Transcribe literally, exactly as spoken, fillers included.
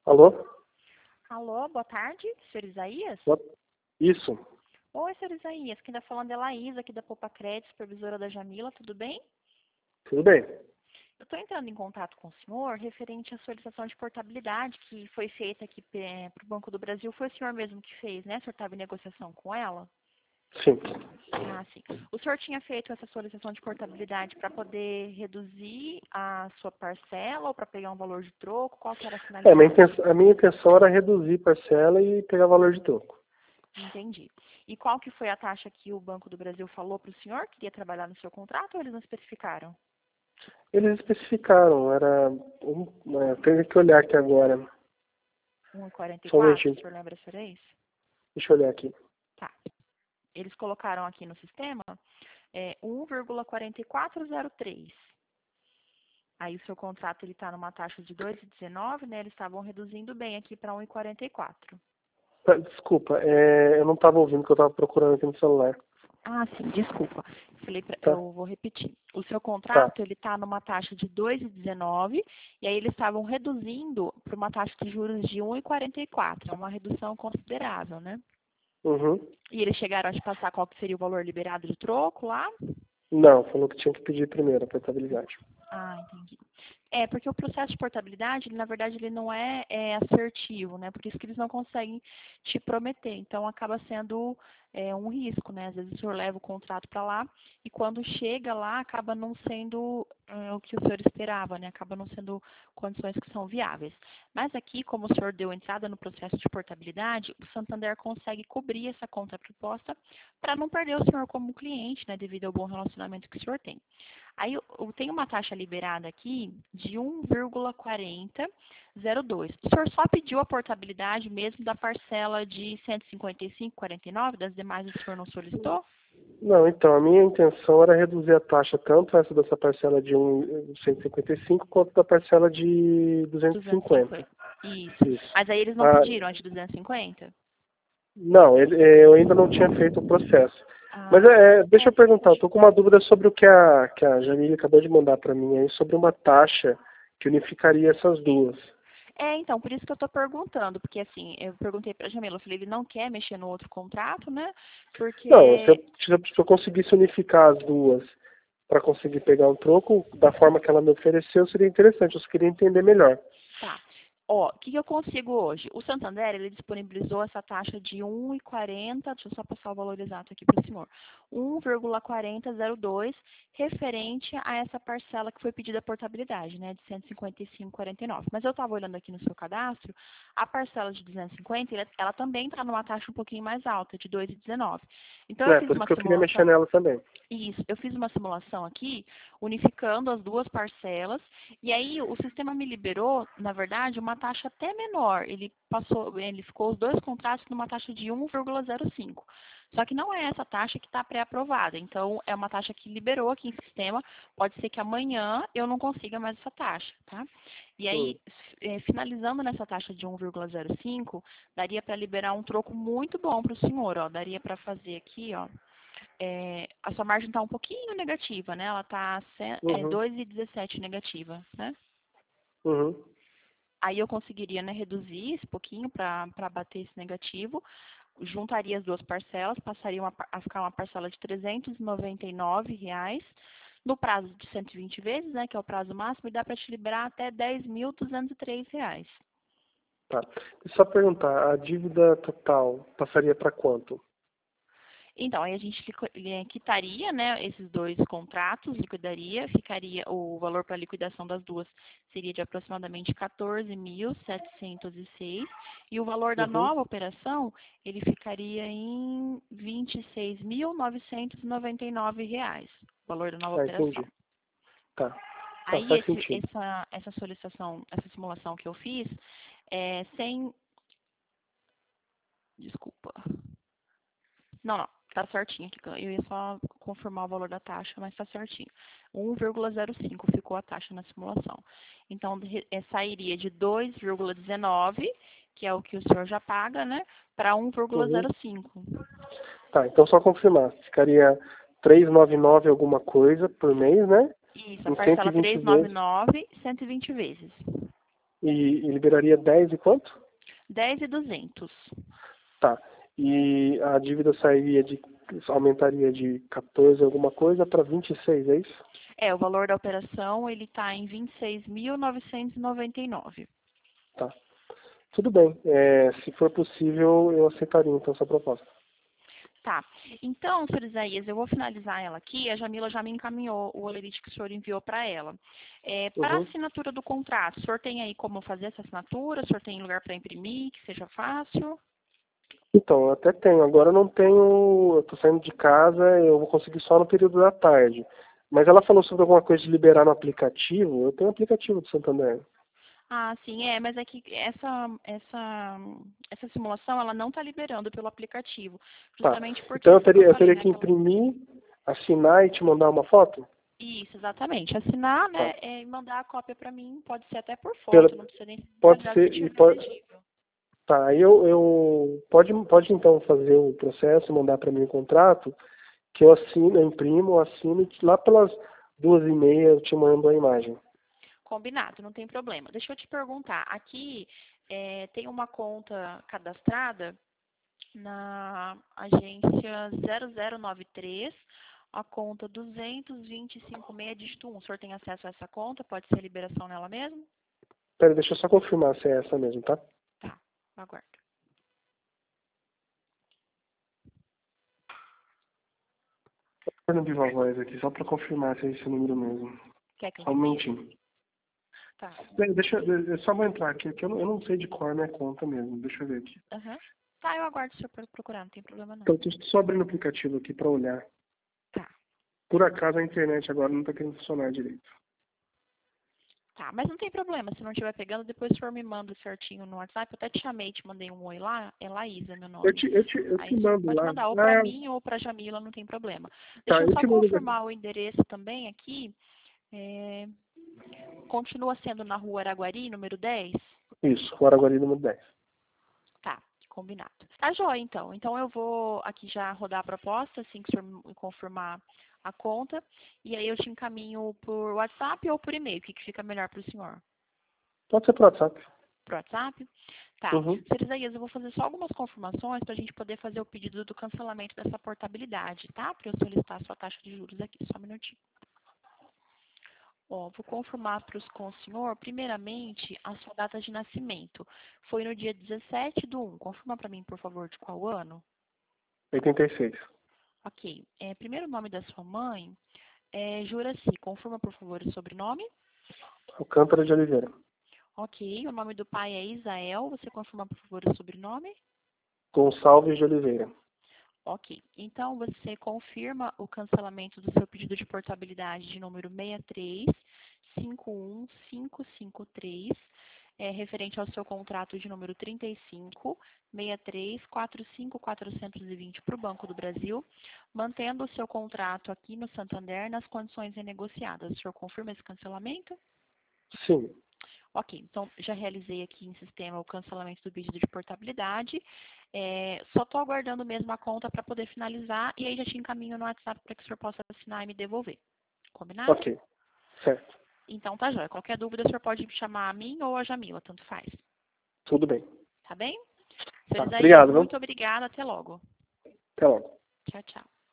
Alô? Alô, boa tarde, senhor Isaías? Boa- Isso, Oi, senhor Isaías, quem está falando é Laís, aqui da Poupa Crédito, supervisora da Jamila, tudo bem? tudo bem. Eu estou entrando em contato com o senhor referente à solicitação de portabilidade que foi feita aqui para o Banco do Brasil. Foi o senhor mesmo que fez, né? O senhor estava em negociação com ela? Sim. Ah, sim. O senhor tinha feito essa solicitação de portabilidade para poder reduzir a sua parcela ou para pegar um valor de troco? Qual que era a É, minha finalidade? intenção, a minha intenção era reduzir parcela e pegar valor de troco. Entendi. E qual que foi a taxa que o Banco do Brasil falou para o senhor? Queria trabalhar no seu contrato ou eles não especificaram? Eles especificaram, era. Um, é, tenho que olhar aqui agora. um e quarenta e Só um quatro, o momentinho. senhor lembra se era isso? Deixa eu olhar aqui. Tá. Eles colocaram aqui no sistema é, um vírgula quatro quatro zero três. Aí o seu contrato ele está numa taxa de dois vírgula dezenove, né? Eles estavam reduzindo bem aqui para um e quarenta e quatro. Ah, Desculpa, é, eu não estava ouvindo porque eu estava procurando aqui no celular. Ah, sim, desculpa. Falei pra, Tá, eu vou repetir. O seu tá. contrato ele está numa taxa de dois vírgula dezenove e aí eles estavam reduzindo para uma taxa de juros de um e quarenta e quatro. É uma redução considerável, né? Uhum. E eles chegaram a te passar qual que seria o valor liberado de troco lá? Não, falou que tinha que pedir primeiro a portabilidade. Ah, entendi. É, porque o processo de portabilidade, ele, na verdade, ele não é, é assertivo, né? Por isso que eles não conseguem te prometer. Então, acaba sendo é, um risco, né? Às vezes o senhor leva o contrato para lá e quando chega lá, acaba não sendo é, o que o senhor esperava, né? Acaba não sendo condições que são viáveis. Mas aqui, como o senhor deu entrada no processo de portabilidade, o Santander consegue cobrir essa contraproposta para não perder o senhor como cliente, né? Devido ao bom relacionamento que o senhor tem. Aí eu eu tenho uma taxa liberada aqui de um vírgula quatro zero dois. O senhor só pediu a portabilidade mesmo da parcela de cento e cinquenta e cinco vírgula quarenta e nove, das demais o senhor não solicitou? Não, então, a minha intenção era reduzir a taxa, tanto essa dessa parcela de um, cento e cinquenta e cinco quanto da parcela de duzentos e duzentos e cinquenta. cinquenta. Isso. Isso. Mas aí eles não Ah, pediram a de duzentos e cinquenta? não, ele, eh, eu ainda não tinha feito o processo. Mas Ah, é, deixa é, eu perguntar, eu tô com uma dúvida sobre o que a, que a Jamile acabou de mandar para mim aí, sobre uma taxa que unificaria essas duas. É, então, por isso que eu estou perguntando, porque assim, eu perguntei para a Jamila, eu falei, ele não quer mexer no outro contrato, né? Não, se eu, Porque se eu se eu conseguisse unificar as duas para conseguir pegar um troco, da forma que ela me ofereceu, seria interessante. Eu só queria entender melhor. tá. Ó, o que que eu consigo hoje? O Santander, ele disponibilizou essa taxa de um vírgula quarenta, deixa eu só passar o valor exato aqui para o senhor, um vírgula quatro zero dois, referente a essa parcela que foi pedida a portabilidade, né, de cento e cinquenta e cinco vírgula quarenta e nove. Mas eu estava olhando aqui no seu cadastro, a parcela de duzentos e cinquenta, ela, ela também está numa taxa um pouquinho mais alta, de dois vírgula dezenove. Então, eu É, fiz por isso uma que eu queria mexer simulação. nela também. Isso, eu fiz uma simulação aqui, unificando as duas parcelas, e aí o sistema me liberou, na verdade, uma taxa até menor. Ele passou, ele ficou os dois contratos numa taxa de um vírgula zero cinco. Só que não é essa taxa que está pré-aprovada. Então, é uma taxa que liberou aqui em sistema. Pode ser que amanhã eu não consiga mais essa taxa, tá? E Hum, aí, eh, finalizando nessa taxa de um vírgula zero cinco, daria para liberar um troco muito bom para o senhor, ó. Daria para fazer aqui, ó. É, a sua margem está um pouquinho negativa, né? Ela está é, uhum, dois vírgula dezessete negativa, né? uhum. Aí eu conseguiria, né, reduzir esse pouquinho para bater esse negativo, juntaria as duas parcelas, passaria uma, a ficar uma parcela de trezentos e noventa e nove reais, no prazo de cento e vinte vezes, né, que é o prazo máximo, e dá para te liberar até dez mil duzentos e três reais. Tá. E só perguntar, a dívida total passaria para quanto? Então, aí a gente liqui- eh, quitaria, né, esses dois contratos, liquidaria, ficaria, o valor para liquidação das duas seria de aproximadamente quatorze mil setecentos e seis, e o valor da Uhum. nova operação, ele ficaria em vinte e seis mil novecentos e noventa e nove reais, o valor da nova Ah, operação. entendi. Tá. Tá, Aí, faz esse, sentido. essa, essa solicitação, essa simulação que eu fiz, é sem, desculpa, não, não, tá certinho aqui. Eu ia só confirmar o valor da taxa, mas tá certinho. um vírgula zero cinco ficou a taxa na simulação. Então, re- eh, sairia de dois vírgula dezenove, que é o que o senhor já paga, né, para um vírgula Uhum. zero cinco. Tá, então só confirmar. Ficaria trezentos e noventa e nove alguma coisa por mês, né? Isso, a Em cento e parcela vinte vezes. trezentos e noventa e nove, cento e vinte vezes. E, e liberaria dez e quanto? dez e duzentos. Tá. E a dívida sairia de, aumentaria de quatorze alguma coisa para vinte e seis, é isso? É, o valor da operação ele está em vinte e seis mil novecentos e noventa e nove. Tá. Tudo bem. É, se for possível, eu aceitaria então essa proposta. Tá. Então, senhor Isaías, eu vou finalizar ela aqui. A Jamila já me encaminhou o olerite que o senhor enviou para ela. É, para a Uhum. assinatura do contrato, o senhor tem aí como fazer essa assinatura? O senhor tem lugar para imprimir, que seja fácil? Então, eu até tenho. Agora eu não tenho. Eu estou saindo de casa, eu vou conseguir só no período da tarde. Mas ela falou sobre alguma coisa de liberar no aplicativo. Eu tenho um aplicativo do Santander. Ah, sim, é, mas é que essa, essa, essa simulação, ela não está liberando pelo aplicativo, Tá. justamente porque, Então eu foi o que eu teria, eu falei, teria né, que que ela- imprimir, assinar e te mandar uma foto? Isso, exatamente. Assinar, Tá. né, é, e mandar a cópia para mim, pode ser até por Pela, foto, não precisa nem ser pode digitalizado se ser. E tiver pode, legível. tá. Aí eu, eu. Pode, pode então fazer o processo, mandar para mim o contrato, que eu assino, eu imprimo, assino e lá pelas duas e meia eu te mando a imagem. Combinado, não tem problema. Deixa eu te perguntar, aqui é, tem uma conta cadastrada na agência zero zero nove três, a conta duzentos e vinte e cinco seis, dígito um. O senhor tem acesso a essa conta? Pode ser liberação nela mesmo? Pera, deixa eu só confirmar se é essa mesmo, tá? Tá, aguardo. Eu não vi uma voz aqui, só para confirmar se é esse número mesmo. Quer que eu Só um repita? momentinho. Tá. Pera, Deixa eu, eu só vou entrar aqui, que eu não, eu não sei de cor a minha conta mesmo. Deixa eu ver aqui. Aham. Tá, eu aguardo o senhor para procurar, não tem problema não. Então, eu tô só abrindo o aplicativo aqui para olhar. Tá. Por acaso a internet agora não está querendo funcionar direito. Tá, mas não tem problema, se não estiver pegando, depois o senhor me manda certinho no WhatsApp. Eu até te chamei, te mandei um oi lá, é Laísa meu Eu nome. te, eu te, eu Aí te o senhor mando pode lá. mandar ou para Ah, mim ou para Jamila, não tem problema. tá, Deixa eu eu só te mando. confirmar o endereço também aqui. É, continua sendo na rua Araguari, número dez? Isso, o Araguari número dez. Tá, combinado. Tá joia, então. Então eu vou aqui já rodar a proposta, assim que o senhor me confirmar a conta. E aí eu te encaminho por WhatsApp ou por e-mail, o que, que fica melhor para o senhor? Pode ser pro WhatsApp. Pro WhatsApp? Tá. Uhum. senhor Isaías, eu vou fazer só algumas confirmações para a gente poder fazer o pedido do cancelamento dessa portabilidade, tá? Para eu solicitar a sua taxa de juros aqui, só um minutinho. Ó, vou confirmar para os com o senhor, primeiramente, a sua data de nascimento. Foi no dia dezessete do um. Confirma para mim, por favor, de qual ano? oitenta e seis. Ok. É, primeiro nome da sua mãe é Juraci. Confirma, por favor, o sobrenome. Alcântara de Oliveira. Ok. O nome do pai é Isael. Você confirma, por favor, o sobrenome. Gonçalves de Oliveira. Ok. Então, você confirma o cancelamento do seu pedido de portabilidade de número seis três cinco um cinco cinco três, é, referente ao seu contrato de número trinta e cinco, seis três quatro cinco quatro dois zero para o Banco do Brasil, mantendo o seu contrato aqui no Santander nas condições renegociadas. O senhor confirma esse cancelamento? Sim. Ok, então já realizei aqui em sistema o cancelamento do pedido de portabilidade. É, só estou aguardando mesmo a conta para poder finalizar e aí já te encaminho no WhatsApp para que o senhor possa assinar e me devolver. Combinado? Ok. Certo. Então tá jóia. Qualquer dúvida o senhor pode chamar a mim ou a Jamila, tanto faz. Tudo bem. Tá bem? Tá. senhor Isaías, Obrigado, viu? muito obrigada. Até logo. Até logo. Tchau, tchau.